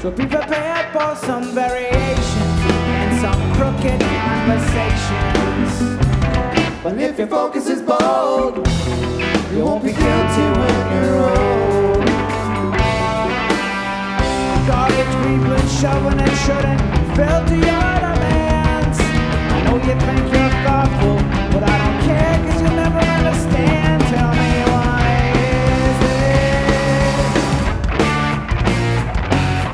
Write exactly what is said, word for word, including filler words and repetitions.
So be prepared for some variation and some crooked conversations. But if your focus is bold, you won't be guilty when you're old. Garbage people and shoving and shouldn't fill to your demands. I know you think you're thoughtful, but I don't